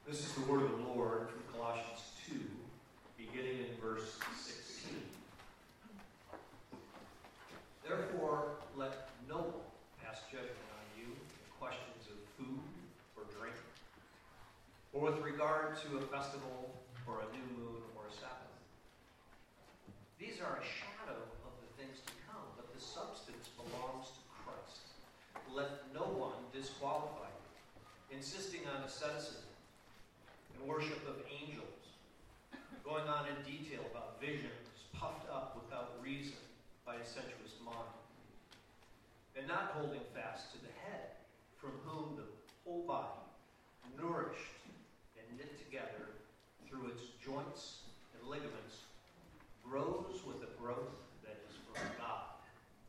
This is the word of the Lord from Colossians 2, beginning in verse 16. Therefore, let no one pass judgment on you in questions of food or drink, or with regard to a festival or a new moon or a Sabbath. These are a shadow of the things to come, but the substance belongs to Christ. Let no one disqualify you, insisting on asceticism and worship of angels, going on in detail about visions, puffed up without reason by a sensuous mind, and not holding fast to the head, from whom the whole body, nourished and knit together through its joints and ligaments, grows with a growth that is from God.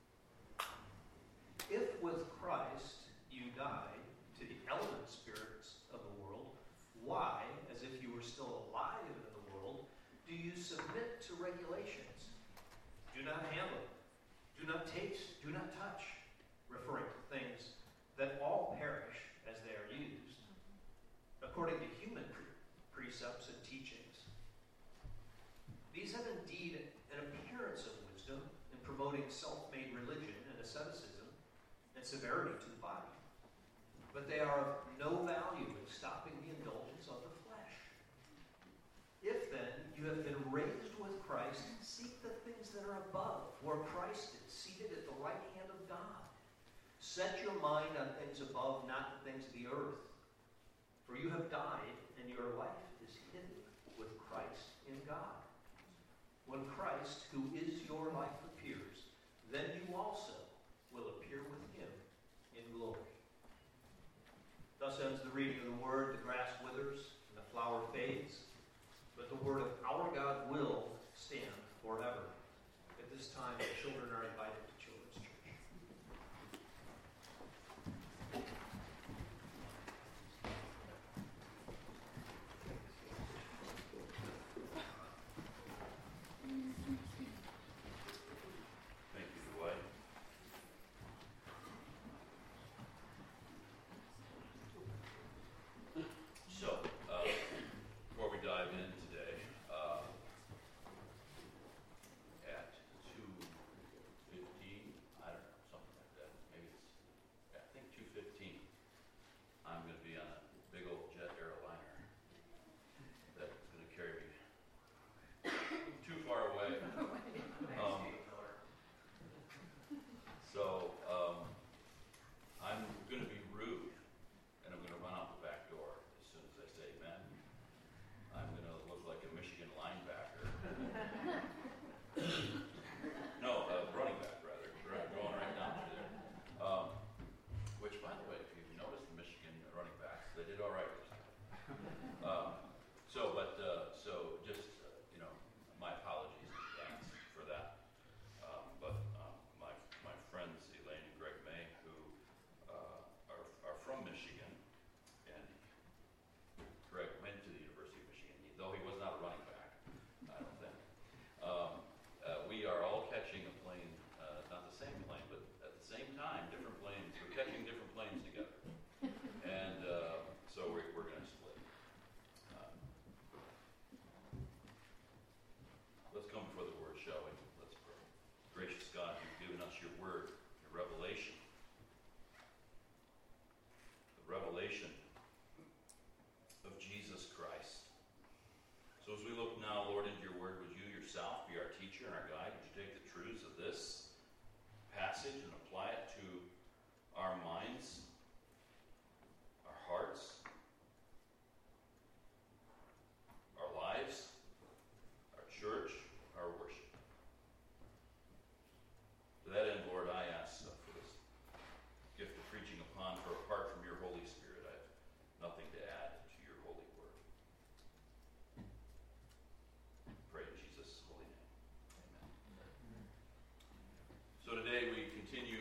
If with Christ you died to the element spirits of the world, why, as if you were still alive in the world, do you submit to regulations? Do not handle, do not taste, do not touch, referring to things that all perish as they are used, according to human precepts and teachings. These have indeed an appearance of wisdom in promoting self-made religion and asceticism and severity to the body, but they are of no value in stopping the indulgence of the flesh. If then you have been raised with Christ, seek the things that are above, where Christ is, seated at the right hand of God. Set your mind on things above, not the things of the earth. For you have died, and your life is hidden with Christ in God. When Christ, who is your life, appears, then you also will appear with him in glory. Thus ends the reading of the word. The grass withers and the flower fades, but the word of our God will stand forever. At this time, the children are invited to Children's Church. Thank you, Dwight. So, before we dive in today, at 2:15, I don't know, something like that. Maybe it's, I think 2:15. I'm going to be on a big old jet airliner that's going to carry me too far away. So I'm going to be rude, and I'm going to run out the back door as soon as I say amen. I'm going to look like a Michigan linebacker. No, running back, rather. Going right down to there. Which, by the way, if you've noticed the Michigan running backs, they did all right this time. So just, my apologies in advance for that. But my friends, Elaine and Greg May, who are from Michigan, and Greg went to the University of Michigan, though he was not a running back, I don't think. We are all catching a plane, not the same plane, but at the same time, different planes. We're catching different planes together. And so we're going to split. Let's come before the word, shall we? Let's pray. Gracious God, you've given us your word, your revelation. The revelation of Jesus Christ. So as we look now, Lord, into your word, would you yourself be our teacher and our guide? Would you take the truths of this passage and apply it to our minds, our hearts, our lives, our church, our worship. To that end, Lord, I ask for this gift of preaching upon, for apart from your Holy Spirit, I have nothing to add to your holy word. Pray in Jesus' holy name. Amen. So today we continue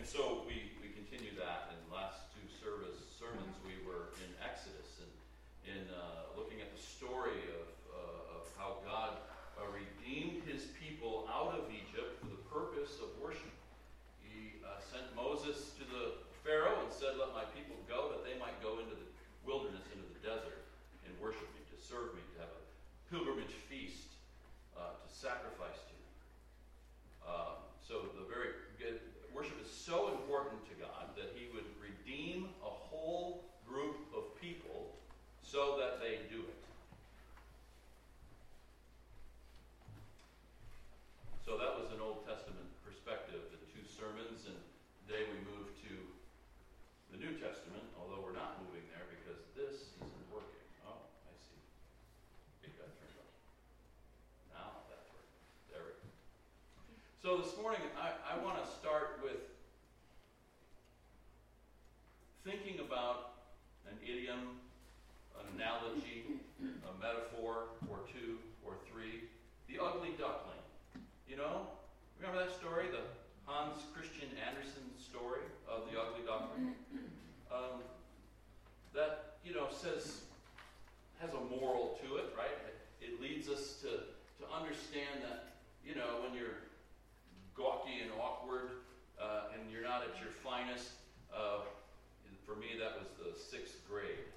so we continue that. In the last two sermons, we were in Exodus and in looking at the story of how God redeemed his people out of Egypt for the purpose of worship. He sent Moses to the Pharaoh and said, "Let my people go, that they might go into the wilderness, into the desert, and worship me, to serve me, to have a pilgrimage feast, to sacrifice to me." So worship is so important to God that he would redeem a whole group of people so that they do it. So that was an Old Testament perspective, the two sermons, and today we move to the New Testament, although we're not moving there because this isn't working. Oh, I see. It got turned on. Now that's working. There we go. So this morning, I want to start with thinking about an idiom, an analogy, a metaphor, or two, or three. The ugly duckling. You know? Remember that story? The Hans Christian Andersen story of the ugly duckling? That, has a moral to it, right? It leads us to understand that, when you're gawky and awkward, and you're not at your finest, for me that was the 6th grade.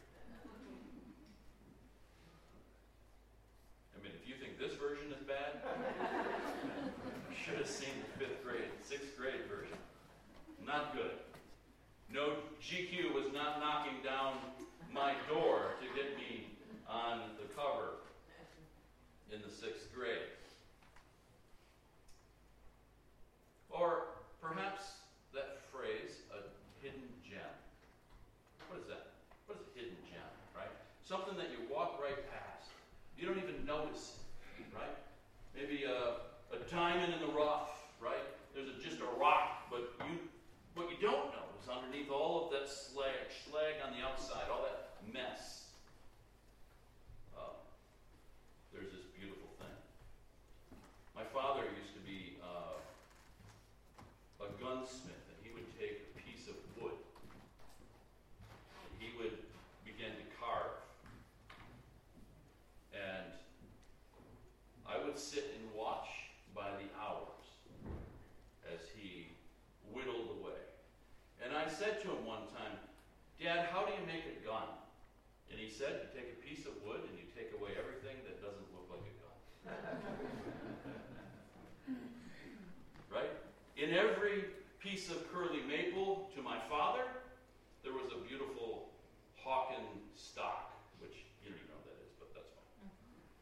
I mean, if you think this version is bad, you should have seen the 5th grade, 6th grade version. Not good. No GQ was not knocking down my door to get me on the cover in the 6th grade. Or perhaps that phrase, a hidden gem. What is that? What is a hidden gem, right? Something that you walk right past. You don't even notice it, right? Maybe a diamond in the rough, right? There's just a rock, but what you don't know is underneath all of that slag on the outside, all that mess. There's this beautiful thing. My father used to be a gunsmith, and he would take a piece of wood and he would begin to carve. And I would sit and watch by the hours as he whittled away. And I said to him one time, "Dad, how do you make a gun?" And he said, "You take a piece of wood and you take away everything that doesn't look like a gun." Right? In every piece of curly maple to my father, there was a beautiful Hawken stock, which you don't even know what that is, but that's fine.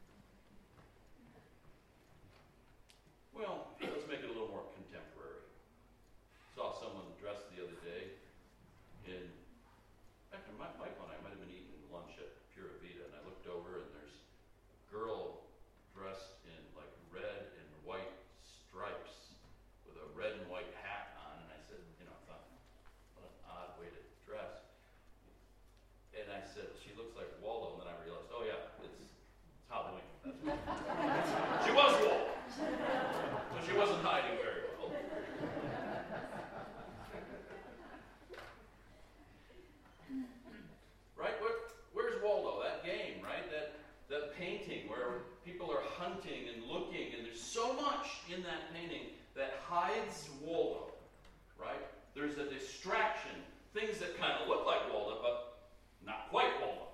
Well, let's make it a little more contemporary. Saw someone dressed the other day in, actually Michael and I might have been eating lunch at Pura Vida, and I looked over and there's a girl dressed in like red and white stripes with a red and white hat on, and I said, I thought, what an odd way to dress. And I said, "She looks like Waldo," and then I realized, oh yeah, it's Halloween. That's what she was Waldo. So she wasn't hiding very well. Right? Where's Waldo? That game, right? That painting where people are hunting and looking, and there's so much in that painting that hides Waldo, right? There's a distraction, things that kind of look like Waldo, but not quite Waldo.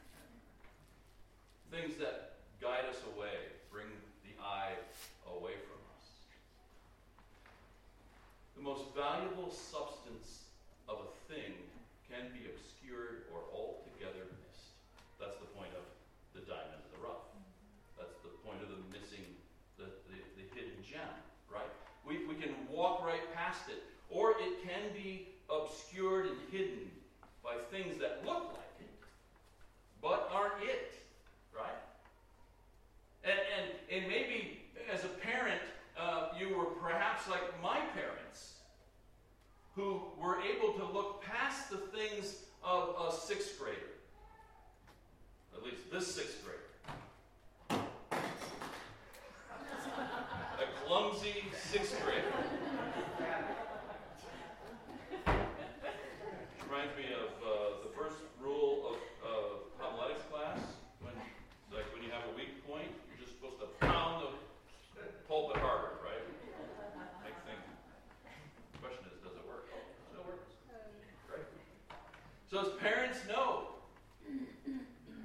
Things that guide us away, bring the eye away from us. The most valuable substance of a thing can be obscured or altogether missed. That's the point of the diamond in the rough. That's the point of the missing, the hidden gem, right? We can walk right past it, or it can be obscured and hidden by things that look like it, but aren't it, right? And maybe as a parent, you were perhaps like my parents, who were able to look past the things of a 6th grader. At least this 6th grader. A clumsy 6th grader. So as parents know, they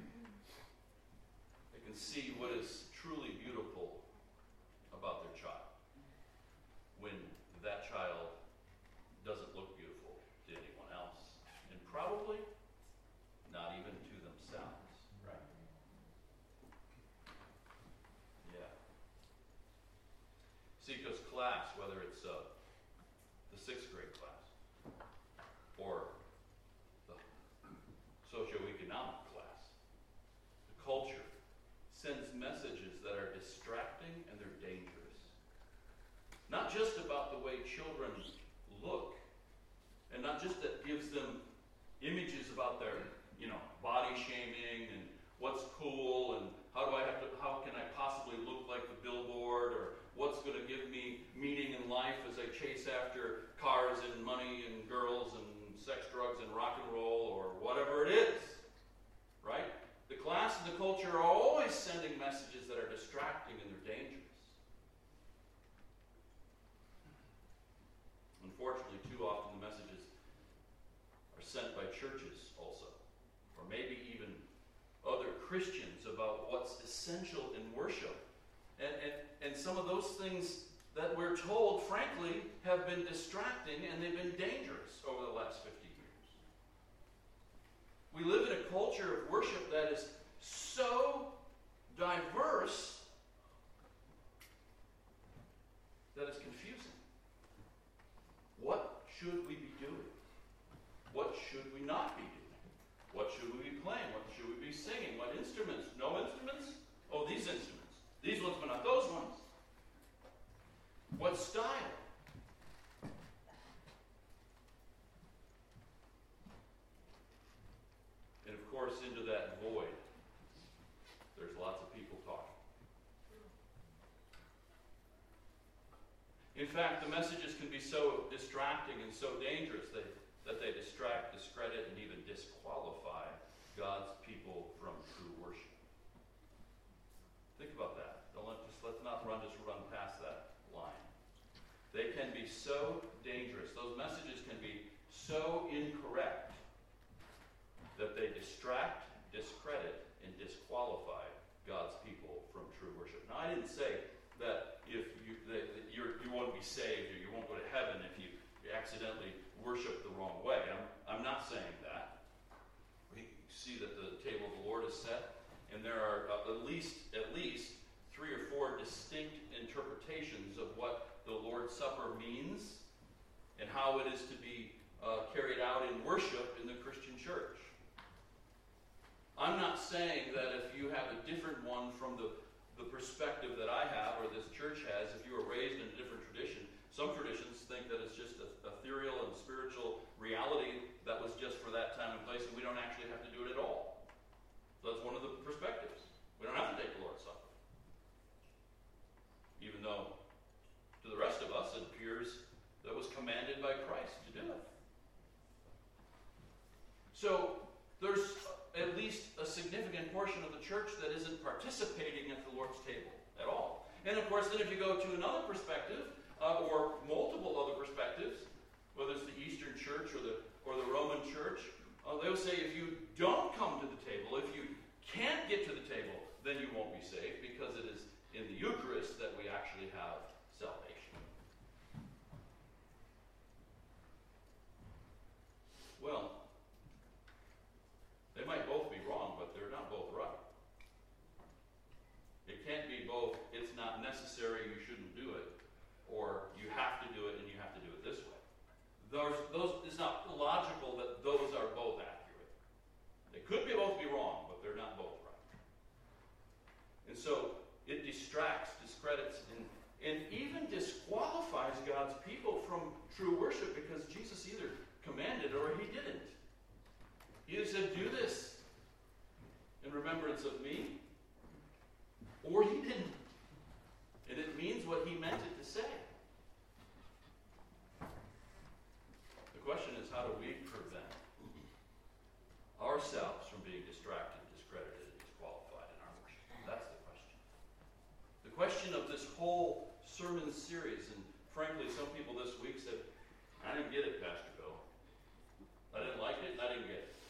can see what is truly beautiful about their child when that child doesn't look beautiful to anyone else, and probably not even to themselves. Right? Yeah. See, because class, whether it's the 6th grade class or the socioeconomic class, the culture sends messages that are distracting and they're dangerous. Not just about the way children look, and not just that gives them images about their, body shaming and what's cool and how can I possibly look like the billboard, or what's going to give me meaning in life as I chase after cars and money and girls and sex, drugs, and rock and roll, or whatever it is, right? The class and the culture are always sending messages that are distracting and they're dangerous. Unfortunately, too often the messages are sent by churches also, or maybe even other Christians about what's essential in worship. And some of those things that we're told, frankly, have been distracting and they've been dangerous over the last 50 years. We live in a culture of worship that is so diverse that it's confusing. What should we be doing? What should we not be doing? What should we be playing? What should we be singing? What instruments? No instruments? Oh, these instruments. These ones, but not those ones. What style? And of course, into that void, there's lots of people talking. In fact, the messages can be so distracting and so dangerous that they distract, discredit, and even disqualify God's people from true worship. Think about that. Let's not run past that line. They can be so dangerous. Those messages can be so incorrect that they distract, discredit, and disqualify God's people from true worship. Now, I didn't say that if you won't be saved or you won't go to heaven if you accidentally worship the wrong way. I'm not saying that. We see that the table of the Lord is set, and there are at least 3 or 4 distinct interpretations of what the Lord's Supper means and how it is to be carried out in worship in the Christian church. I'm not saying that if you have a different one from the perspective that I have or this church has, if you were raised in a different tradition, some traditions think that it's just a ethereal and spiritual reality that was just for that time and place, and we don't actually have to do it at all. So that's one of the perspectives. We don't have to take the Lord's Supper. Even though to the rest of us it appears that was commanded by Christ to do it. So there's at least a significant portion of the church that isn't participating at the Lord's table at all. And of course, then if you go to another perspective, or multiple other perspectives, whether it's the Eastern Church or the Roman Church, they'll say if you don't come to the table, if you can't get to the table, then you won't be saved, because it is in the Eucharist that we actually have salvation. Well, they might both be wrong, but they're not both right. It can't be both, it's not necessary, you shouldn't do it, or you have to do it and you have to do it this way. It's not logical that those are both accurate. They could both be wrong, but they're not both right. And so it distracts, discredits, and even disqualifies God's people from true worship, because Jesus either commanded or he didn't. He either said, do this in remembrance of me, or he didn't. And it means what he meant it to say. The question is, how do we prevent ourselves from being distracted, discredited, and disqualified in our worship? That's the question. The question of this whole sermon series, and frankly, some people this week said, I didn't get it, Pastor Bill. I didn't like it, and I didn't get it.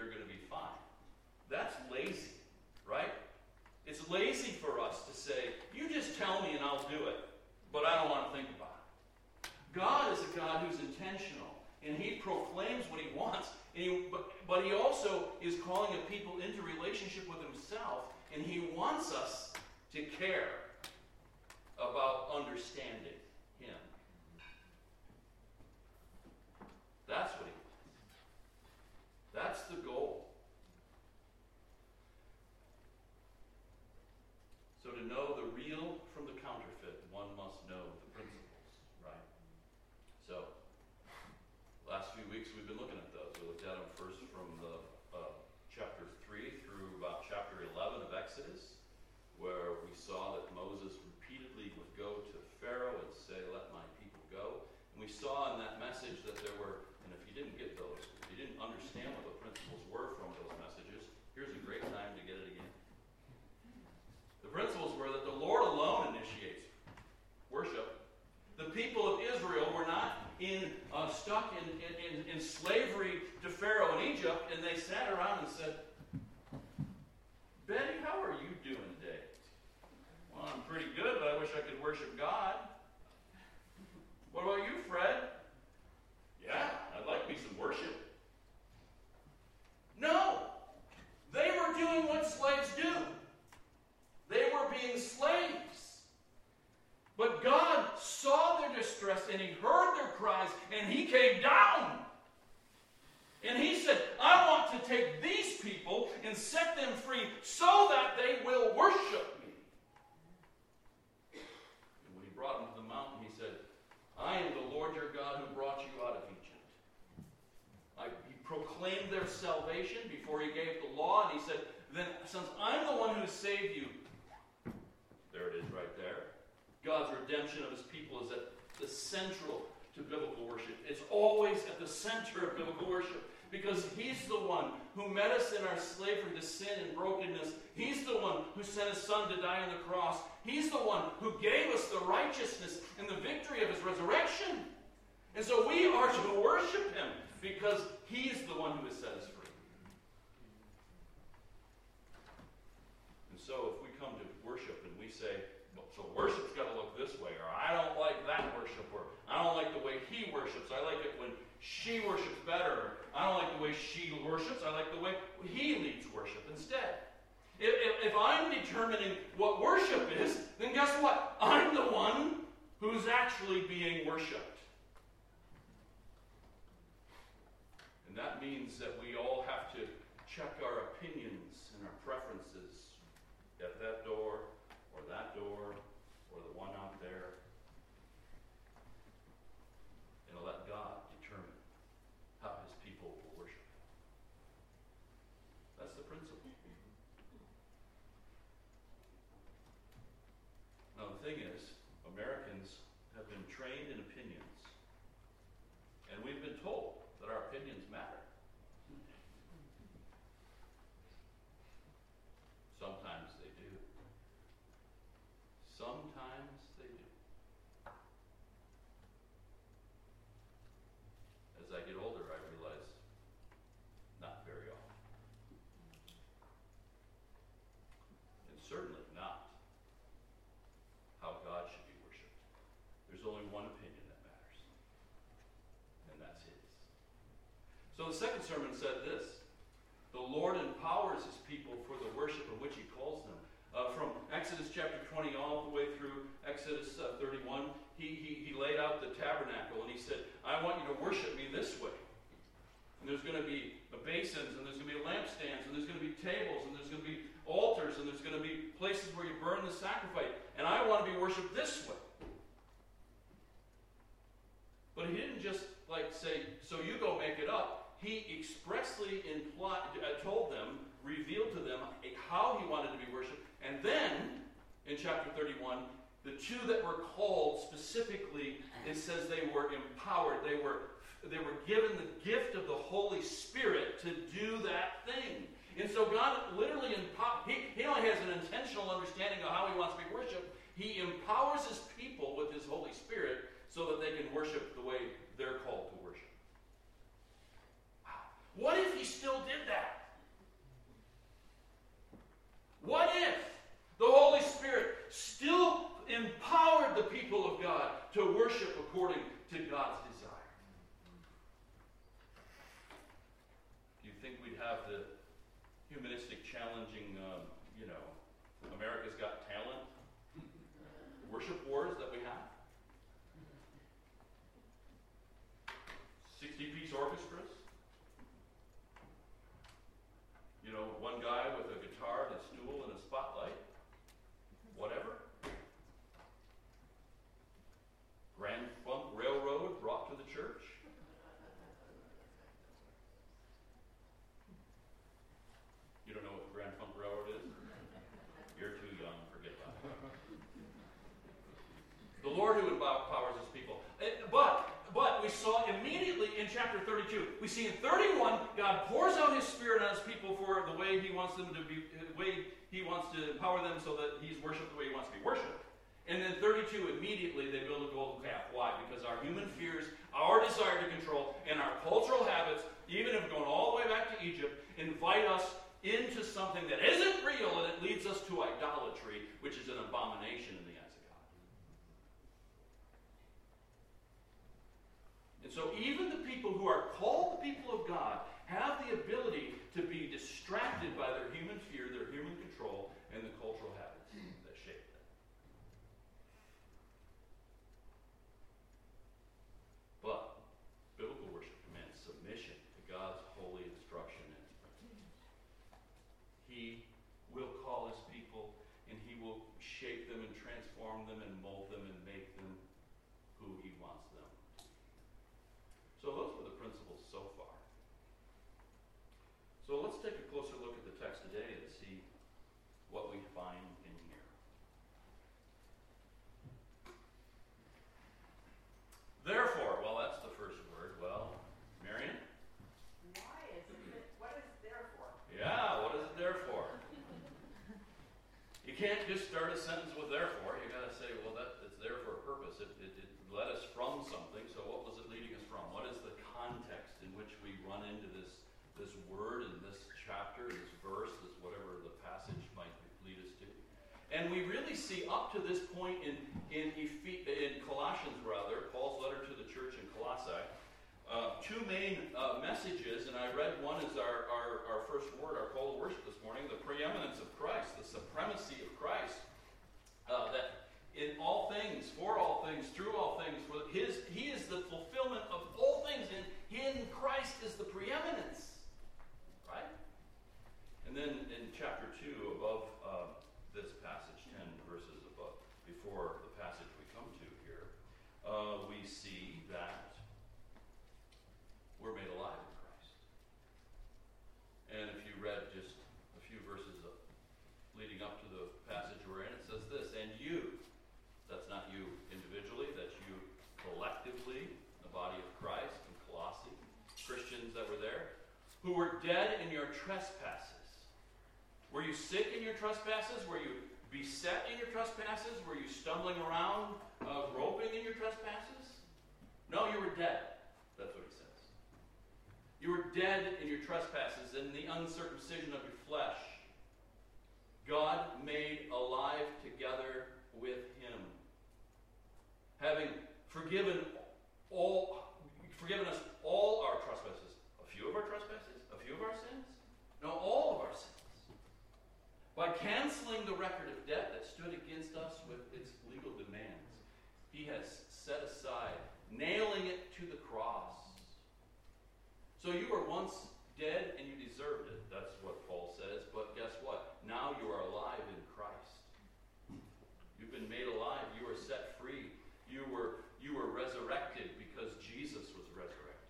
you're going to be fine. That's lazy, right? It's lazy for us to say, you just tell me and I'll do it, but I don't want to think about it. God is a God who's intentional, and he proclaims what he wants, but he also is calling a people into relationship with himself, and he wants us to care about understanding him. That's what he wants. That's the goal. So to know the real from the counterfeit, one must know the principles, right? So, last few weeks we've been looking at those. We looked at them first from the chapter 3 through about chapter 11 of Exodus, where we saw that Moses repeatedly would go to Pharaoh and say, let my people go. And we saw in that message that there were, and if you didn't get those, if you didn't understand what the principles were from those messages, here's a great time to get it again. The principles were that the Lord alone initiates worship. The people of Israel were not stuck in slavery to Pharaoh in Egypt, and they sat around and said, Betty, how are you doing today? Well, I'm pretty good, but I wish I could worship God. What about you, Fred? Yeah, I'd like me some worship. No! They were doing what slaves do. They were being slaves. But God saw their distress, and he heard their cries, and he came down. And he said, I want to take these people and set them free so that they will worship me. And when he brought them to the mountain, he said, I am the Lord your God who brought you out of Egypt. He proclaimed their salvation before he gave the law, and he said, then since I'm the one who saved you, there it is right there. God's redemption of his people is at the central to biblical worship. It's always at the center of biblical worship because he's the one who met us in our slavery to sin and brokenness. He's the one who sent his son to die on the cross. He's the one who gave us the righteousness and the victory of his resurrection. And so we are to worship him because he's the one who has set us free. And so if we come to worship and we say, so worship's got to look this way, or I don't like that worship, or I don't like the way he worships. I like it when she worships better. Or I don't like the way she worships. I like the way he leads worship instead. If I'm determining what worship is, then guess what? I'm the one who's actually being worshipped. And that means that we all have to check our opinions and our preferences at that door, or that door, or the one out there, and let God determine how his people will worship. That's the principle. Now the thing is, Americans have been trained in opinions, and we've been told that our opinions matter. Sometimes they do. Sometimes they do. As I get older, I realize not very often. And certainly not how God should be worshipped. There's only one opinion that matters, and that's his. So the second sermon said this: the Lord empowers his people for the worship of which he calls them. From Exodus chapter 20 all the way through Exodus 31, he laid out the tabernacle and he said, I want you to worship me this way. And there's going to be basins, and there's going to be lampstands, and there's going to be tables, and there's going to be altars, and there's going to be places where you burn the sacrifice. And I want to be worshipped this way. But he didn't just say, so you go make it up. He expressly told them, revealed to them how he wanted to be worshipped. And then, in chapter 31, the two that were called specifically, it says they were empowered. They were given the gift of the Holy Spirit to do that thing. And so God literally he only has an intentional understanding of how he wants to be worshipped. He empowers his people with his Holy Spirit so that they can worship the way they're called to worship. Wow. What if he still did that? have the humanistic challenging, America's Got Talent worship wars that we have. 60-piece orchestras. One guy with a guitar and a stool and a spotlight. Whatever. Grand Funk Railroad brought to the church. You don't know what the Grand Funk Railroad is? You're too young, forget about it. The Lord who empowers his people. But we saw immediately in chapter 32, we see in 31, God pours out his Spirit on his people for the way he wants them to be, the way he wants to empower them so that he's worshipped the way he wants to be worshipped. And then 32, immediately they build a golden calf. Why? Because our human fears, our desire to control, and our cultural habits, even if going all the way back to Egypt, invite us into something that isn't real, and it leads us to idolatry, which is an abomination in the eyes of God. And so even the people who are called the people of God have the ability to be distracted by their human fear, their human control, and the cultural habits that shape them. But biblical worship demands submission to God's holy instruction. He will call his people, and he will shape them and transform them and mold them and make them who he wants them. So those were the principles so far. So let's take a closer look at the text today and see what we find in here. Therefore, well, that's the first word. Well, Marion? Why is it? What is therefore? Yeah, what is it there for? You can't just start a sentence with therefore. You got to say, well, it's there for a purpose. It led us from something. So what was it leading us from? What is the context in which we run into this word in this chapter, this verse, this whatever the passage might lead us to? And we really see up to this point in Colossians, Paul's letter to the church in Colossae, two main messages, and I read one as our first word, our call to worship this morning, the preeminence of Christ, the supremacy of Christ, that in all things, for all things, through all things, he is the fulfillment of all things, and in Christ is the preeminence, right? And then in chapter 2, above this passage, 10 verses above, before the passage we come to here, we see that we're made alive in Christ. And if you read just a few verses leading up to the passage we're in, it says this, and you, that's not you individually, that's you collectively, the body of Christ in Colossae, Christians that were there, who were dead in your trespasses. Were you sick in your trespasses? Were you beset in your trespasses? Were you stumbling around, groping in your trespasses? No, you were dead. That's what he says. You were dead in your trespasses, in the uncircumcision of your flesh. God made alive together with him, having forgiven us all our trespasses. A few of our trespasses? A few of our sins? No, all of our sins. By canceling the record of debt that stood against us with its legal demands, he has set aside, nailing it to the cross. So you were once dead and you deserved it. That's what Paul says. But guess what? Now you are alive in Christ. You've been made alive. You are set free. You were resurrected because Jesus was resurrected.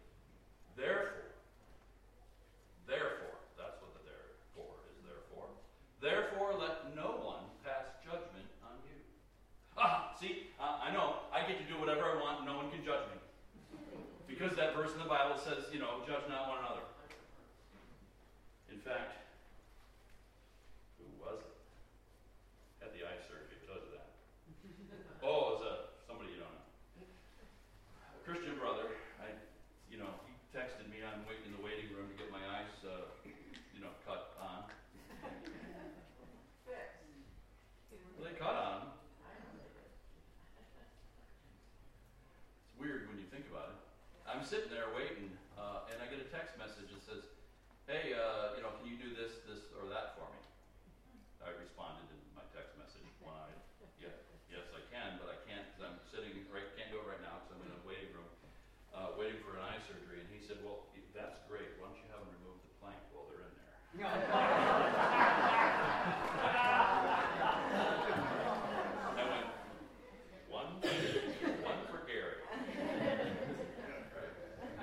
Therefore, that's what the therefore is there for. Therefore, let no one pass judgment on you. See, I know. I get to do whatever I want and no one can judge me. Because that verse in the Bible says, judge not one another. In fact, who was it? Had the eye surgery because of that. Oh, it was somebody you don't know. A Christian brother, he texted me, I'm waiting in the waiting room to get my eyes, cut on. Well, they cut on. It's weird when you think about it. I'm sitting there waiting, and I get a text message that says, hey, can you do this or that for me? I responded in my text message, one-eyed, yes, I can, but I can't because I'm can't do it right now because I'm in a waiting room, waiting for an eye surgery. And he said, well, that's great. Why don't you have them remove the plank while they're in there? I went, one for Gary. Right?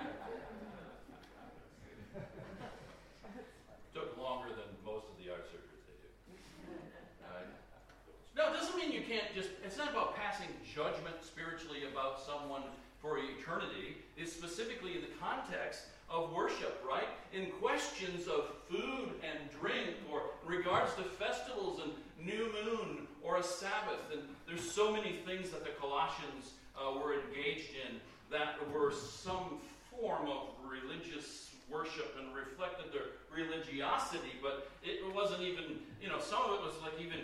Took longer than most of the eye surgeries they do. No, it doesn't mean you can't it's not about passing judgment spiritually about someone for eternity. It's specifically in the context of worship, right? In questions of food and drink, or in regards to festivals and new moon or a Sabbath. And there's so many things that the Colossians were engaged in that were some form of religious worship and reflected their religiosity, but it wasn't even, some of it was like even,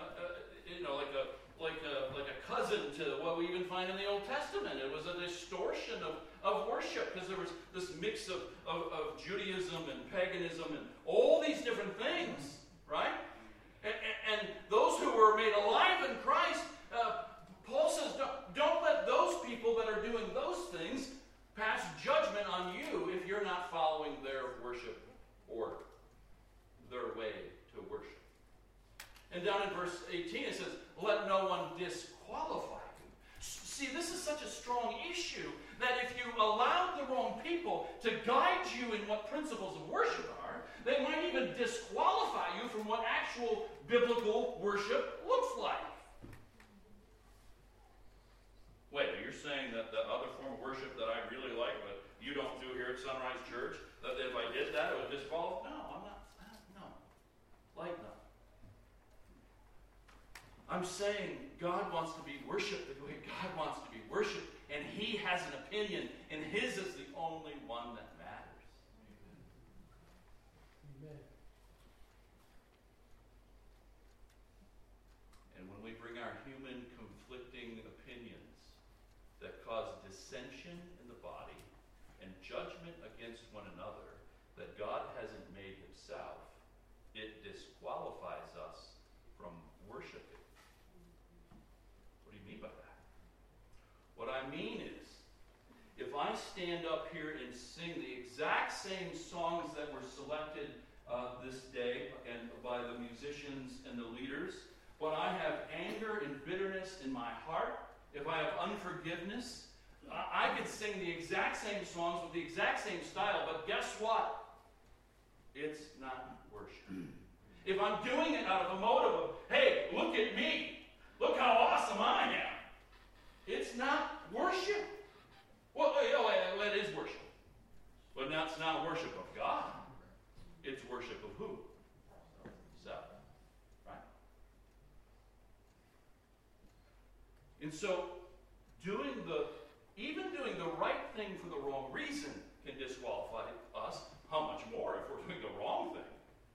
like a cousin to what we even find in the Old Testament. It was a distortion of worship because there was this mix of Judaism and paganism and all these different things, right? And those who were made alive in Christ, Paul says, don't let those people that are doing those things pass judgment on you if you're not following their worship order, their way to worship. And down in verse 18 it says, let no one disqualify you. See, this is such a strong issue that if you allow the wrong people to guide you in what principles of worship are, they might even disqualify you from what actual biblical worship looks like. Wait, you're saying that the other form of worship that I really like, but you don't do here at Sunrise Church, that if I did that, it would disqualify? No, I'm not. No. Like no. I'm saying God wants to be worshipped the way God wants to be worshipped, and He has an opinion, and His is the only one that matters. Amen. And when we bring our human conflicting opinions that cause dissension in the body and judgment against one another that God hasn't made Himself, it disqualifies us from worshiping. What do you mean by that? What I mean is, if I stand up here and sing the exact same songs that were selected this day and by the musicians and the leaders, but I have anger and bitterness in my heart, if I have unforgiveness, I could sing the exact same songs with the exact same style, but guess what? It's not worship. If I'm doing it out of a motive of, hey, look at me, look how awesome I am, it's not worship. Well, it is worship. But that's not worship of God. It's worship of who? Self. Right? And so, even doing the right thing for the wrong reason can disqualify us. How much more if we're doing the wrong thing?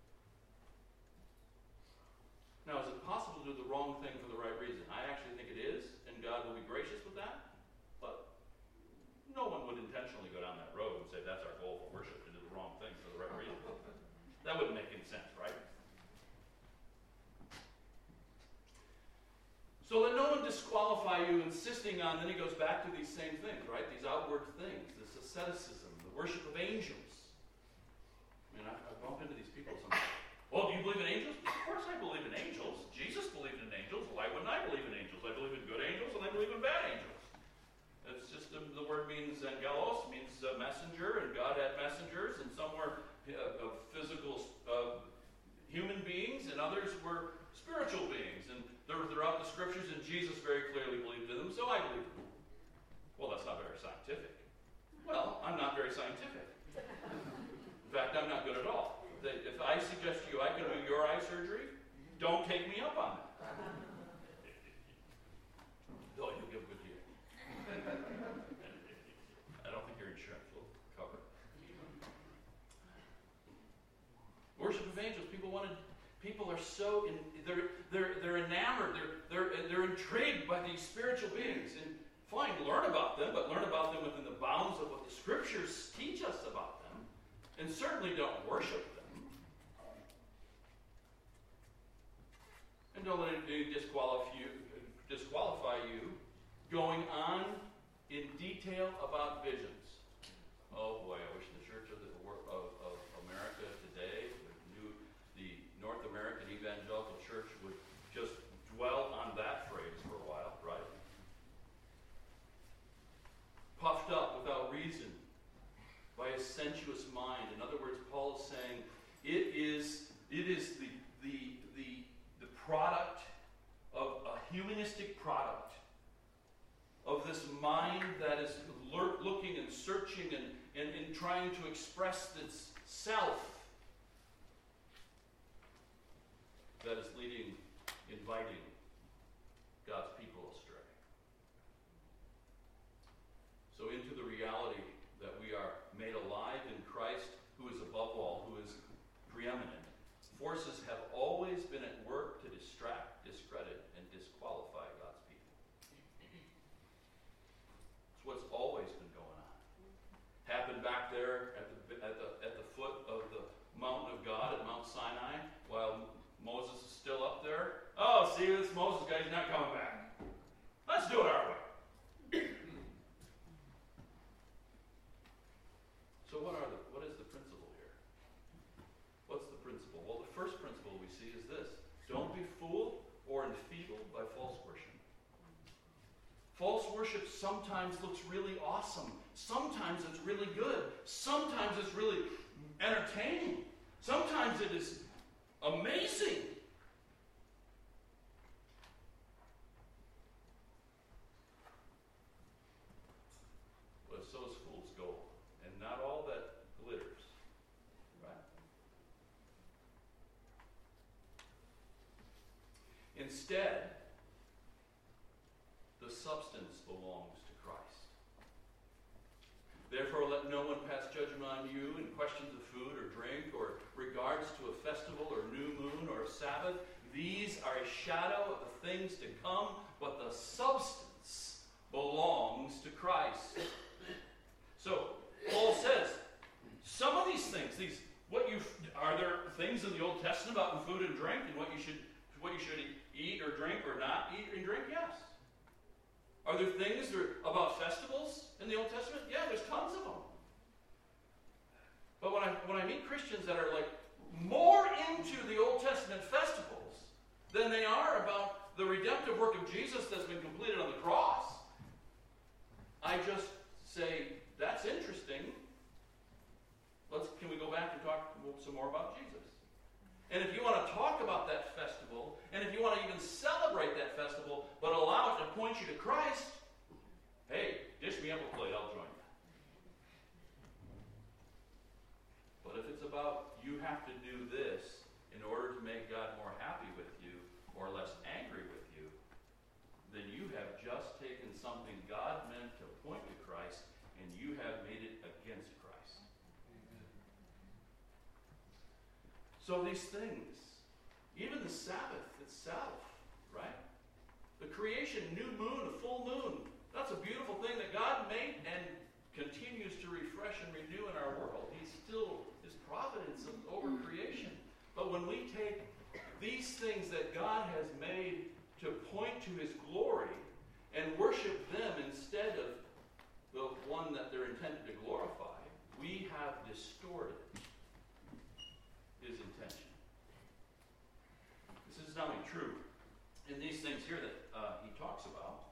Now, is it possible to do the wrong thing for the right reason? I actually think it is, and God will be gracious with that. But no one would intentionally go down that road and say that's our goal for worship, to do the wrong thing for the right reason. That wouldn't make any sense, right? So let no one disqualify you, insisting on, then he goes back to these same things, right? These outward things, this asceticism, the worship of angels. I mean, I bump into these people sometimes. Well, do you believe in angels? Of course I believe in angels. Jesus believed in angels. Why wouldn't I believe in angels? I believe in good angels and I believe in bad angels. It's just the word means angelos, means messenger, and God had messengers, and some were physical human beings, and others were spiritual beings. And they're throughout the scriptures, and Jesus very clearly believed in them, so I believe in them. Well, that's not very scientific. Well, I'm not very scientific. In fact, I'm not good at all. If I suggest to you I can do your eye surgery, don't take me up on that. Oh, you'll give a good deal. I don't think your insurance will cover it. Worship of angels. People are so they're enamored. They're intrigued by these spiritual beings. And fine, learn about them, but learn about them within the bounds of what the scriptures teach us about them. And certainly don't worship them. And don't let it disqualify you going on in detail about visions. Oh boy, I wish the Church of America today, the North American Evangelical Church, would just dwell on that phrase for a while, right? Puffed up without reason by a sensuous mind. In other words, Paul is saying it is the product of a humanistic product of this mind that is looking and searching and trying to express its self, that is inviting God's people astray. So into the reality that we are made alive in Christ, who is above all, who is preeminent, forces have always been at work to distract, discredit, and disqualify God's people. It's what's always been going on. Happened back there at the foot of the mountain of God at Mount Sinai, while Moses is still up there. Oh, see, this Moses guy's not coming back. Let's do it our way. So what is the principle here? What's the principle? Well, the first principle we see is this. Don't be fooled or enfeebled by false worship. False worship sometimes looks really awesome. Sometimes it's really good. Sometimes it's really entertaining. Sometimes it is amazing. But so is fool's gold, and not all that glitters, right? Instead, the substance belongs to Christ. Therefore, let no one pass judgment on you in questions of food or drink or regards to a festival or new moon or a Sabbath. These are a shadow of the things to come, but the substance belongs to Christ. So, Paul says, some of these things, are there things in the Old Testament about food and drink and what you should eat or drink or not eat and drink? Yes. Are there things about festivals in the Old Testament? Yeah, there's tons of them. But when I meet Christians that are like more into the Old Testament festivals than they are about the redemptive work of Jesus that's been completed on the cross, I just say, that's interesting. Can we go back and talk some more about Jesus? And if you want to talk about that festival, and if you want to even celebrate that festival, but allow it to point you to Christ, hey, dish me up a plate, I'll join you. But if it's about you have to do this in order to make God more happy with you or less angry with you, then you have just taken something God meant to point to Christ, and you have made it against Christ. So these things, even the Sabbath itself, right? The creation, new moon, a full moon, that's a beautiful thing that God made and continues to refresh and renew in our world. He still is providence over creation. But when we take these things that God has made to point to his glory and worship them instead of the one that they're intended to glorify, we have distorted his intention. This is not only true in these things here that he talks about,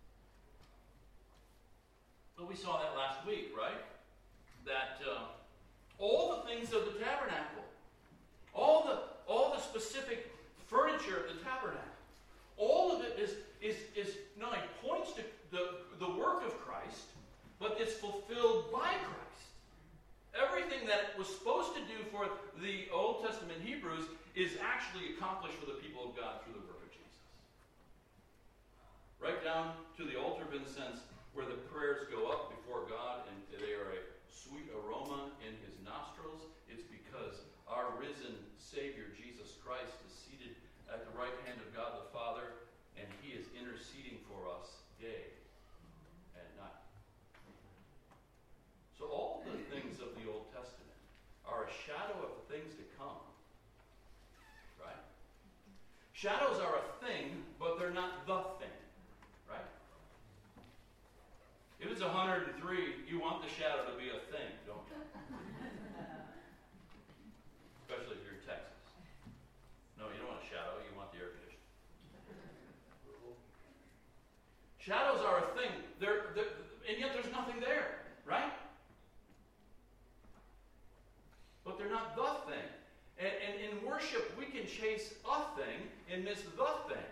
but we saw that last week, right? That all the things of the tabernacle, all the specific furniture of the tabernacle, all of it is not only points to the work of Christ, but it's fulfilled by Christ. Everything that it was supposed to do for the Old Testament Hebrews is actually accomplished for the people of God through the work of Jesus. Right down to the altar of incense, where the prayers go up before God and they are a sweet aroma in his nostrils. It's because our risen Savior, Jesus Christ, is seated at the right hand of God the Father, and he is interceding for us day and night. So all the things of the Old Testament Shadows are a thing, but they're not the thing, right? If it's 103, you want the shadow to be a thing, don't you? Especially if you're in Texas. No, you don't want a shadow, you want the air conditioning. Shadows are a thing, and yet there's nothing there, right? But they're not the thing. And in worship, we can chase a thing and miss the thing.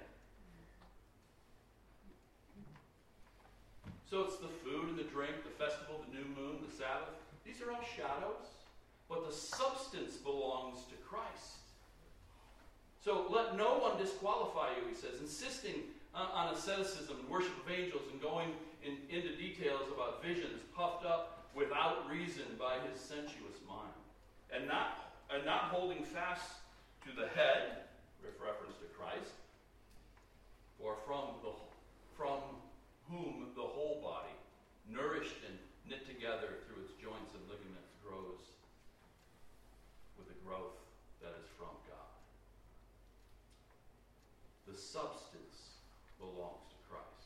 So it's the food and the drink, the festival, the new moon, the Sabbath. These are all shadows, but the substance belongs to Christ. So let no one disqualify you, he says, insisting on asceticism, worship of angels, and going into details about visions puffed up without reason by his sensuous mind. And not holding fast to the head, with reference to Christ, or from whom the whole body, nourished and knit together through its joints and ligaments, grows with the growth that is from God. The substance belongs to Christ.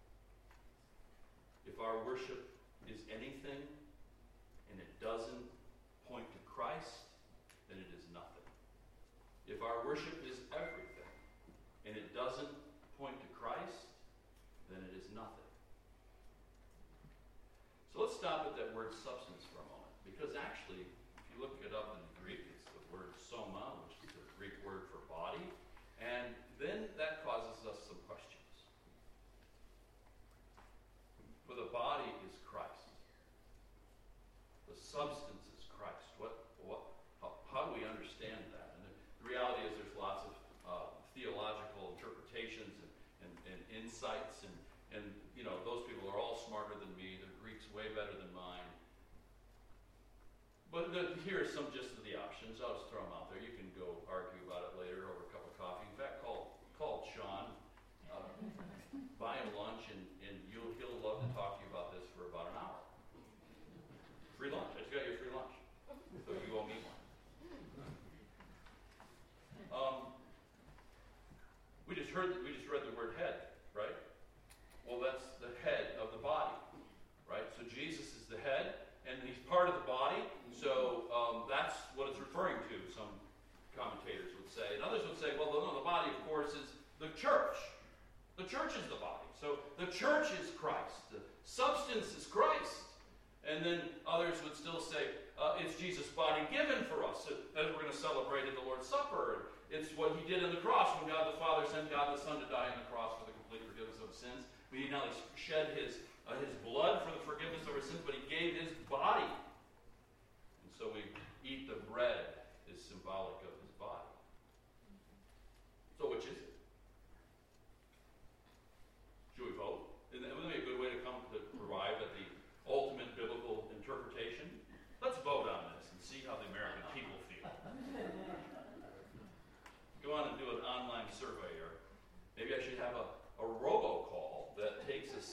If our worship is anything and it doesn't point to Christ, then it is nothing. If our worship is everything and it doesn't point to Christ, then it is nothing. So let's stop at that word substance for a moment, because actually, if you look it up in the Greek, it's the word soma, which is the Greek word for body, and then that causes us some questions. For the body is Christ. The substance is Christ. How do we understand that? And the reality is there's lots of theological interpretations and insights, and you know, those people are all smarter than me. The Greek's way better than mine. But here are some just of the options. I'll just throw them out there. You can go argue about it later over a cup of coffee. In fact, call Sean, buy him lunch, and he'll love to talk to you about this for about an hour. Free lunch. I just got you a free lunch. So you owe me one. We just read the word head, right? Well, that's the head of the body, right? So Jesus is the head, and he's part of the body. So that's what it's referring to. Some commentators would say, and others would say, well, no, the body, of course, is the church. The church is the body. So the church is Christ. The substance is Christ. And then others would still say, it's Jesus' body given for us, as we're going to celebrate at the Lord's Supper. It's what he did on the cross when God the Father sent God the Son to die on the cross for the complete forgiveness of sins. But he not only shed his blood for the forgiveness of our sins, but he gave his body. And so we eat the bread is symbolic of his body. So which is it? Should we vote? Wouldn't that be a good way to come to arrive at the ultimate biblical interpretation? Let's vote on this and see how the American people feel. Go on and do an online survey, or maybe I should have a robocall that takes a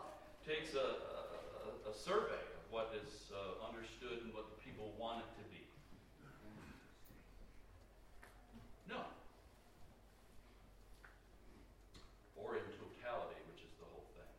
survey of what is understood and what the people want it to be. No. Or in totality, which is the whole thing.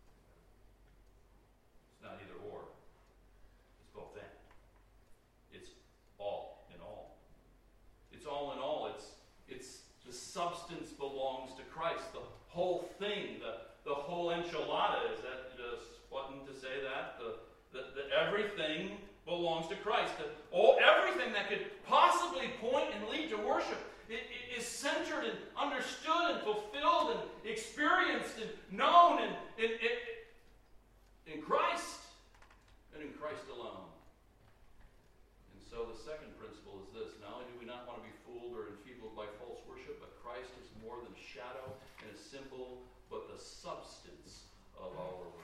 It's not either or. It's both and. It's all in all. It's all in all. It's the substance belongs to Christ. The whole thing, the whole enchilada, is that button to say that? The everything belongs to Christ. Everything that could possibly point and lead to worship is centered and understood and fulfilled and experienced and known in Christ and in Christ alone. And so the second principle is this: not only do we not want to be fooled or enfeebled by false worship, but Christ is more than a shadow and a symbol, but the substance of our worship.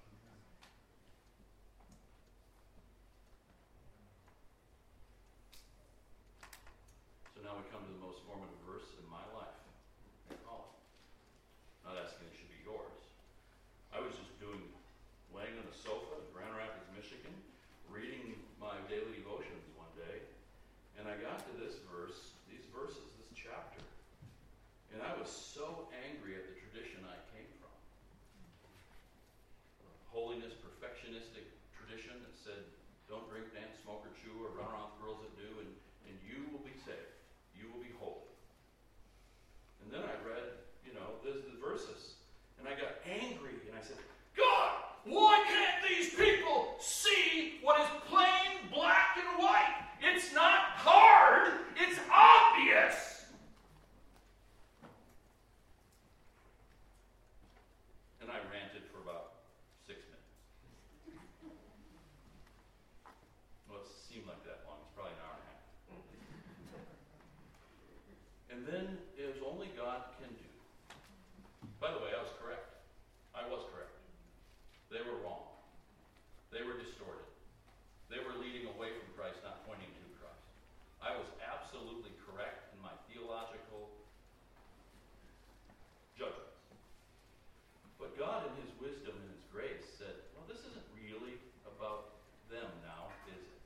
So now we come to the most formative verse in my life. Not asking it should be yours. I was just laying on the sofa in Grand Rapids, Michigan, reading my daily devotions one day, and I got to this verse, these verses, this chapter, And I was so angry at the tradition I came from. Holiness, perfectionistic tradition that said, don't drink, dance, smoke, or chew, or run around with girls that do, and you will be saved. You will be holy. And then I read, the verses, and I got angry, and I said, God, why can't these people see what is plain black and white? It's not hard, it's obvious. And I ranted for about 6 minutes. Well, it seemed like that long. It's probably an hour and a half. And then it was only God can do. By the way, I was correct. I was correct. They were wrong. They were distorted. They were leading away from Christ, not pointing to Christ. I was absolutely correct in my theological judgments. But God, in His wisdom and His grace, said, well, this isn't really about them now, is it?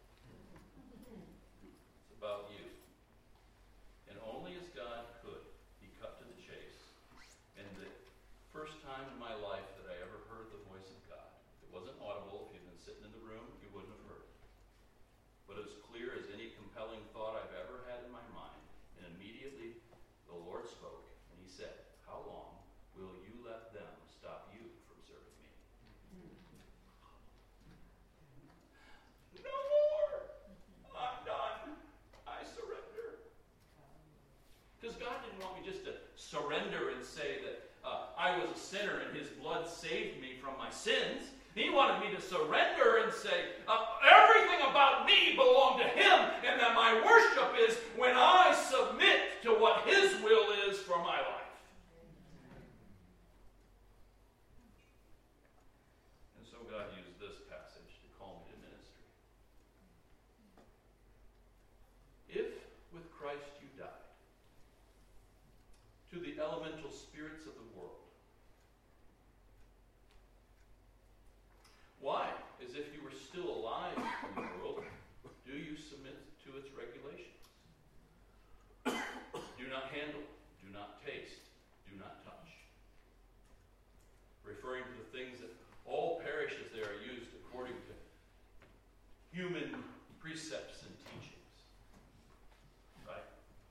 It's about you. And only as God could, He cut to the chase. And the first time in my life that I ever heard the voice of God, it wasn't audible. If you'd been sitting in the room, you wouldn't have heard it. But as clear as any compelling thought I've ever had in my mind. And immediately the Lord spoke, and He said, how long will you let them stop you from serving me? No more! I'm done. I surrender. Because God didn't want me just to surrender and say that I was a sinner and His blood saved me from my sins. He wanted me to surrender and say, everything about me belonged to Him, and that my worship is when I submit to what His will is for my life. And so God used this passage to call me to ministry. If with Christ you died to the elemental spirits of the world, why, as if you were still alive in the world, do you submit to its regulations? Do not handle, do not taste, do not touch. Referring to the things that all perish as they are used according to human precepts and teachings. Right?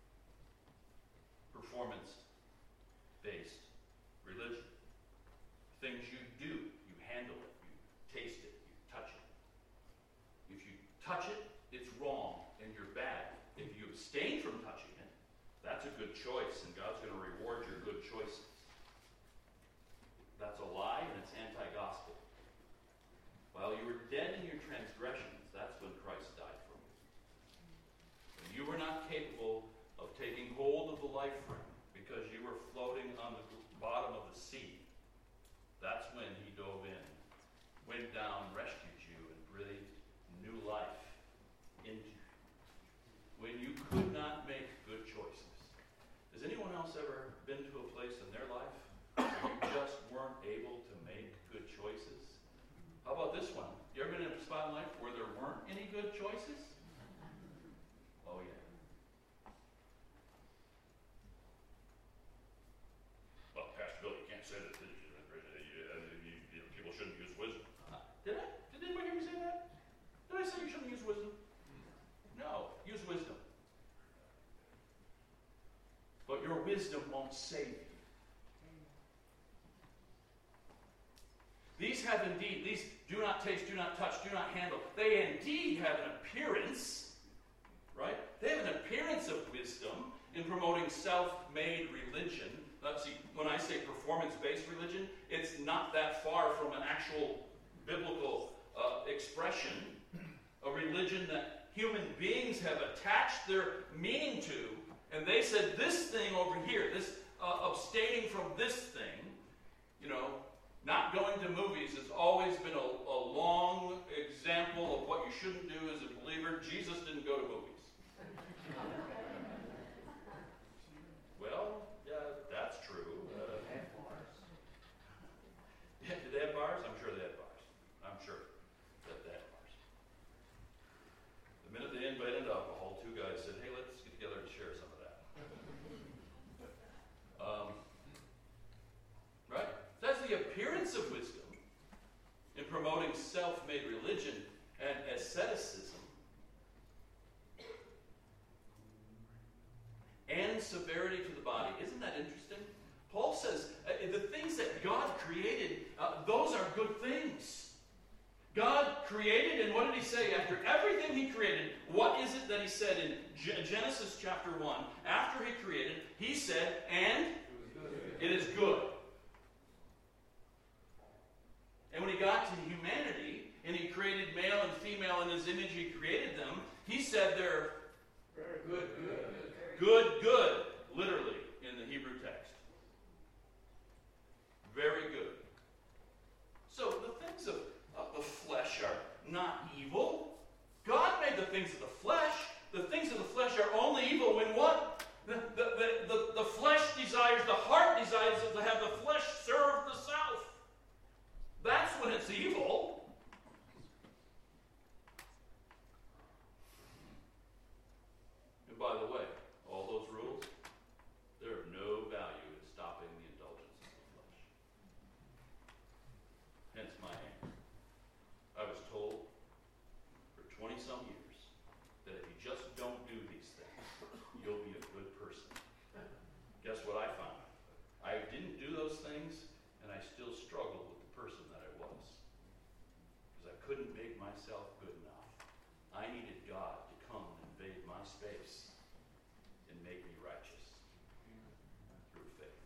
Performance-based religion. Things you do, you handle it. Taste it, you touch it. If you touch it, it's wrong and you're bad. If you abstain from touching it, that's a good choice, and God's going to reward your good choices. That's a lie, and it's anti-gospel. While you were dead in your transgressions, that's when Christ died for you. When you were not capable of taking hold of the life ring because you were floating on the bottom of the sea, that's when He dove in, went down, rescued you, and breathed new life into you. When you could not make good choices. Has anyone else ever been to a place in their life where you just weren't able to make good choices? How about this one? You ever been in a spot in life where there weren't any good choices? Oh, yeah. Well, Pastor Bill, you can't say that. People shouldn't use wisdom. Did I? Did anybody hear me say that? Did I say you shouldn't use wisdom? No, use wisdom. But your wisdom won't save you. These have indeed, these do not taste, do not touch, do not handle. They indeed have an appearance, right? They have an appearance of wisdom in promoting self-made religion. See, when I say performance-based religion, it's not that far from an actual biblical expression, a religion that human beings have attached their meaning to, and they said this thing over here, this abstaining from this thing, not going to movies has always been a long example of what you shouldn't do as a believer. Jesus didn't go to movies. Well, yeah, that's true. Yeah, did they have bars? I'm sure they had bars. I'm sure that they had bars. The minute they invited alcohol, two guys said, hey, let's get together and share some of that. and severity to the body. Isn't that interesting? Paul says the things that God created, those are good things. God created, and what did he say after everything he created? What is it that he said in Genesis chapter 1? After he created, he said, and it is good. And when he got to humanity, and he created male and female in his image, he created them, he said they're Very good. good, literally, in the Hebrew text. Very good. So the things of the flesh are not evil. God made the things of the flesh. The things of the flesh are only evil when what? The flesh desires, the heart desires to have the flesh serve the self. That's when it's evil. And by the way, all those rules, they're of no value in stopping the indulgences of the flesh. Hence my anger. I was told for 20-some years that if you just don't do these things, you'll be a good person. Guess what I found? I didn't do those things, and I still struggled with the person that I was. Because I couldn't make myself good enough. I needed God to come and invade my space and make me righteous through faith.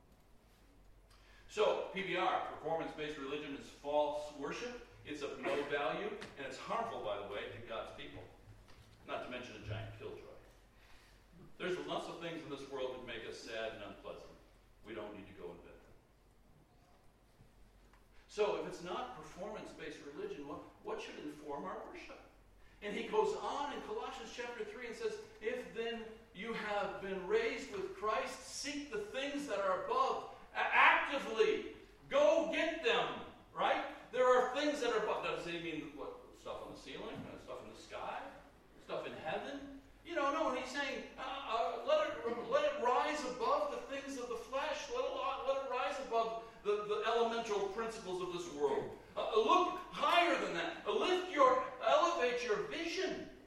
So, PBR, performance-based religion, is false worship. It's of no value, and it's harmful, by the way, to God's people. Not to mention a giant killjoy. There's lots of things in this world that make us sad and unpleasant. We don't need to go invent them. So, if it's not performance-based religion, what should inform our worship? And he goes on in Colossians chapter 3 and says, if then you have been raised with Christ, seek the things that are above. Actively, go get them, right? There are things that are above. Does it mean what? Stuff on the ceiling? Stuff in the sky? Stuff in heaven? No, he's saying, let it rise above the things of the flesh. Let it rise above the elemental principles of this world. Look higher than that. Elevate your vision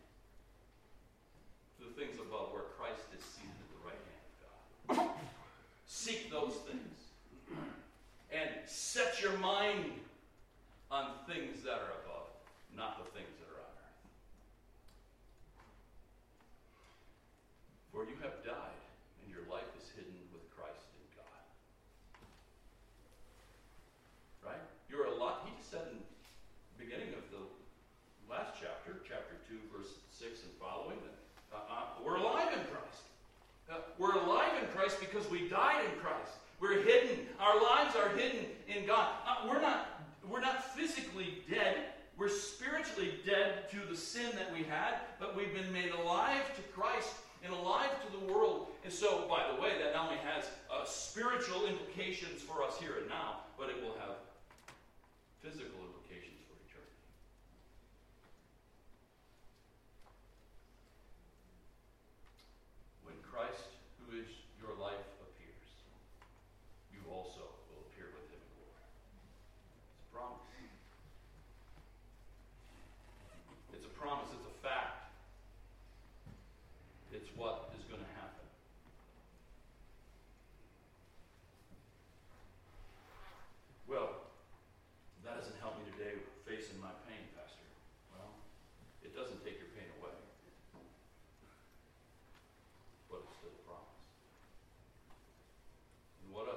to the things above where Christ is seated at the right hand of God. Seek those things. And set your mind on things that are above, not the things that are on earth. For you have died, and your life is hidden with Christ in God. Right? You're alive. He said in the beginning of the last chapter, chapter 2, verse 6 and following, that we're alive in Christ. We're alive in Christ because we died in Christ. We're hidden. Our lives are hidden in God. We're not physically dead. We're spiritually dead to the sin that we had, but we've been made alive to Christ and alive to the world. And so, by the way, that not only has spiritual implications for us here and now, but it will have physical implications for eternity. When Christ, who is your life, appears, you also will appear with him in glory. It's a promise. It's a promise. It's a fact. It's what is going to happen. Well, that doesn't help me today facing my pain, Pastor. Well, it doesn't take your pain away. But it's still a promise. And what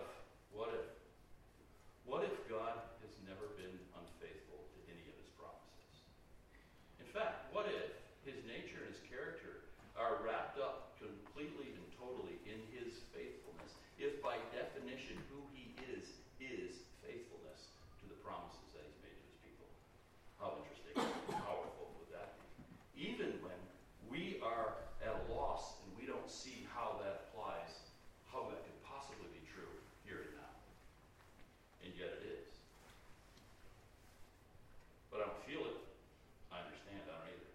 if God has never been unfaithful to any of his promises? In fact, what if his nature and his character are wrapped up completely and totally in his faithfulness? If by definition who he is faithfulness to the promises that he's made to his people. How interesting and powerful would that be? Even when we are at a loss and we don't see how that applies, how that could possibly be true here and now. And yet it is. But I don't feel it. I understand. I don't either.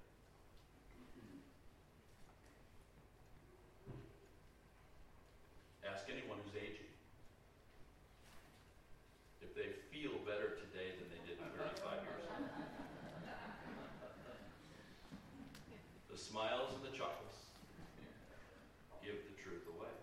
Ask anyone who's aging if they feel better today than they did 35 years ago. The smiles and the chuckles give the truth away.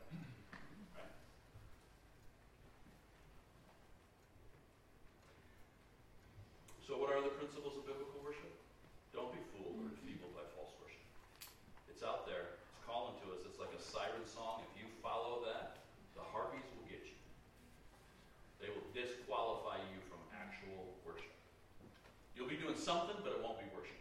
something, but it won't be worship.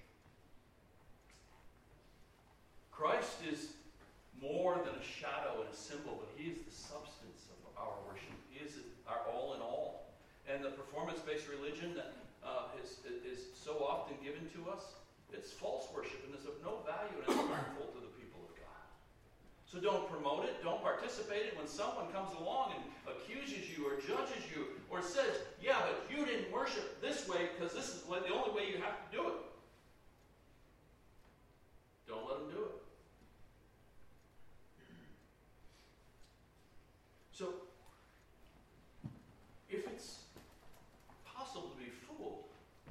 Christ is more than a shadow and a symbol, but he is the substance of our worship. He is our all in all. And the performance-based religion that is so often given to us, it's false worship and is of no value and it's harmful to the people of God. So don't promote it, don't participate in it. When someone comes along and accuses you or judges you or says, yeah, but you didn't worship this way because this is the only way you have to do it. Don't let them do it. So, if it's possible to be fooled,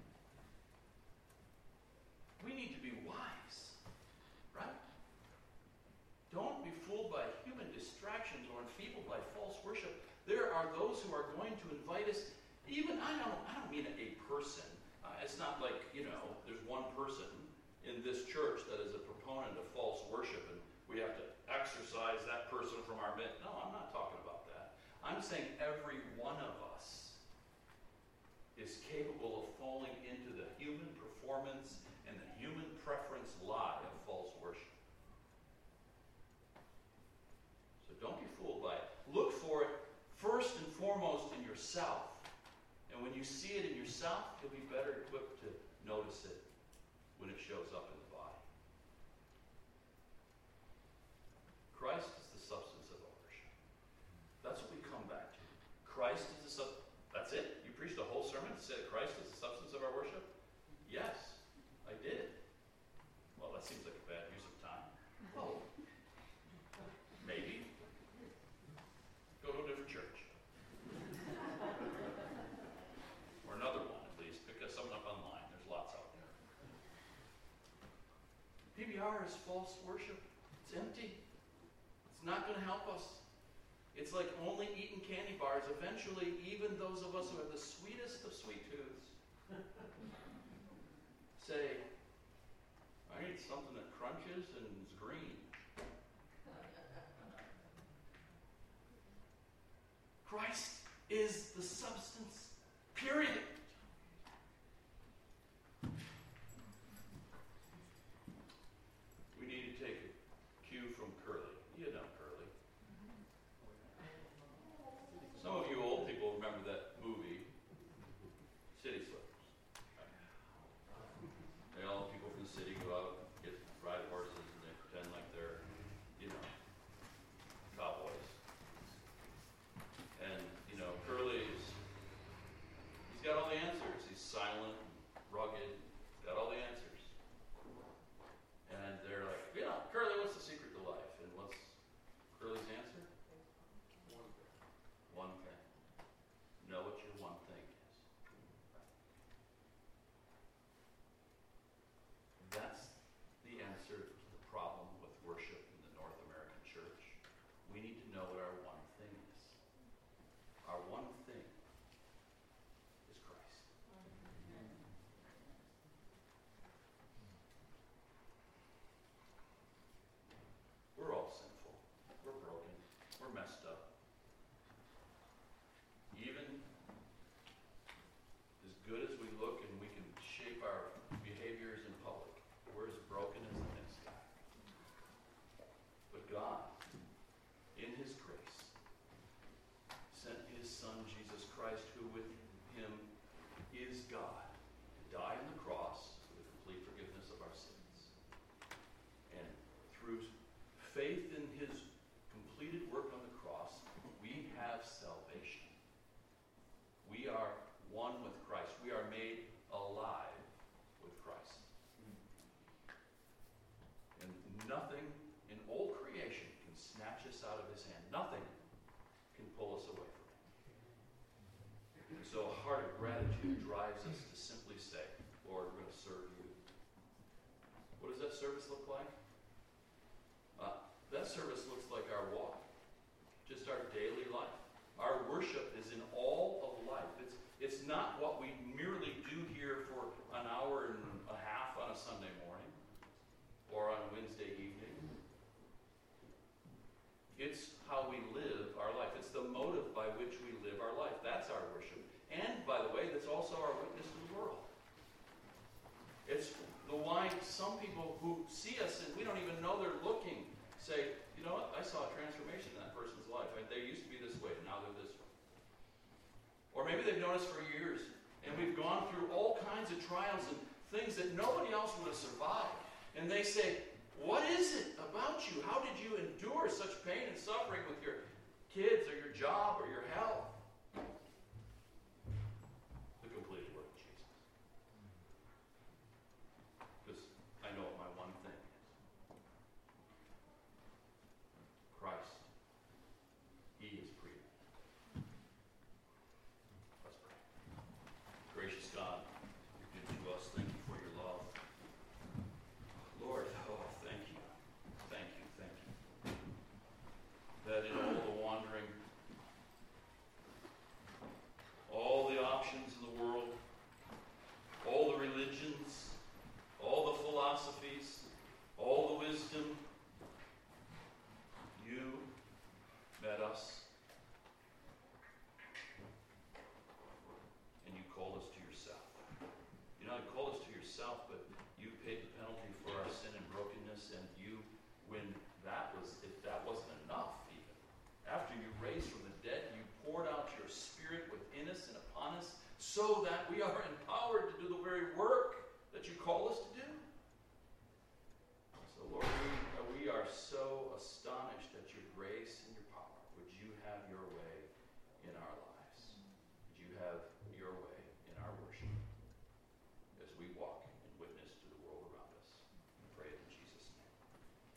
we need to be wise, right? Don't be fooled by human distractions or enfeebled by false worship. There are those who are going to invite us, even, I don't mean a person. It's not like, there's one person in this church that is a proponent of false worship and we have to exorcise that person from our midst. No, I'm not talking about that. I'm saying every one of us is capable of falling into the human performance and the human preference lie of false worship. So don't be fooled by it. Look for it first and foremost in yourself. And when you see it in yourself, you'll be better equipped to notice it when it shows up in the body. Christ is the substance of our worship. That's what we come back to. Christ is the substance. That's it? You preached a whole sermon to say that Christ is the substance of our worship? Yes, I did. Well, that seems like a bad use of time. Oh, maybe. Go to a different church. Or another one, at least. Pick something up online. There's lots out there. PBR is false worship. It's empty. It's not going to help us. It's like only eating candy bars. Eventually, even those of us who have the sweetest of sweet tooths say, I need something that crunches and is green. Christ is the substance, period. We need to take a cue from Curly. You know Curly. Some of you old people remember that movie, City Slickers. All people from the city go out, ride horses, and they pretend like they're, cowboys. And, Curly's, he's got all the answers. He's silent, rugged, he's got all the answers. And they're like, Curly, what's the secret to life? And what's Curly's answer? One thing. Know what your one thing is. That's the answer to the problem with worship in the North American church. We need to know what our one thing is. Our one thing is Christ. We're all sinful. We're broken. We're messed up. Even as good as we look and we can shape our behaviors in public, we're as broken as the next guy. But God, in his grace, sent his Son, Jesus Christ, who with him is God, to die on the cross for the complete forgiveness of our sins. And through faith in his completed work on the cross, we have salvation. We are one with Christ. We are made alive with Christ. And nothing in all creation can snatch us out of his hand. Nothing can pull us away from him. And so a heart of gratitude drives us to simply say, Lord, we're going to serve you. What does that service look like? That service looks like our walk, just our daily life. Our worship is in all of life. It's not what we merely do here for an hour and a half on a Sunday morning or on Wednesday evening. It's how we live our life. It's the motive by which we live our life. That's our worship. And, by the way, that's also our witness to the world. It's the why some people who see us and we don't even know they're looking say, you know what, I saw a transformation in that person's life. They used to be this way, and now they're this way. Or maybe they've known us for years, and we've gone through all kinds of trials and things that nobody else would have survived. And they say, what is it about you? How did you endure such pain and suffering with your kids or your job or your health? The completed work of Jesus. Because I know what my one thing is. Christ. He is preeminent. Let's pray. Gracious God, you're good to us. Thank you for your love. Lord, oh, thank you. Thank you, thank you. That in all the wandering, all the options in the world, all the religions, all the philosophies, all the wisdom, you met us and you called us to yourself. You know, you called us to yourself, but you paid the penalty for our sin and brokenness, and you, when that was, if that wasn't enough even, after you raised from the dead, you poured out your Spirit within us and upon us so that we are empowered to do the very work that you call us to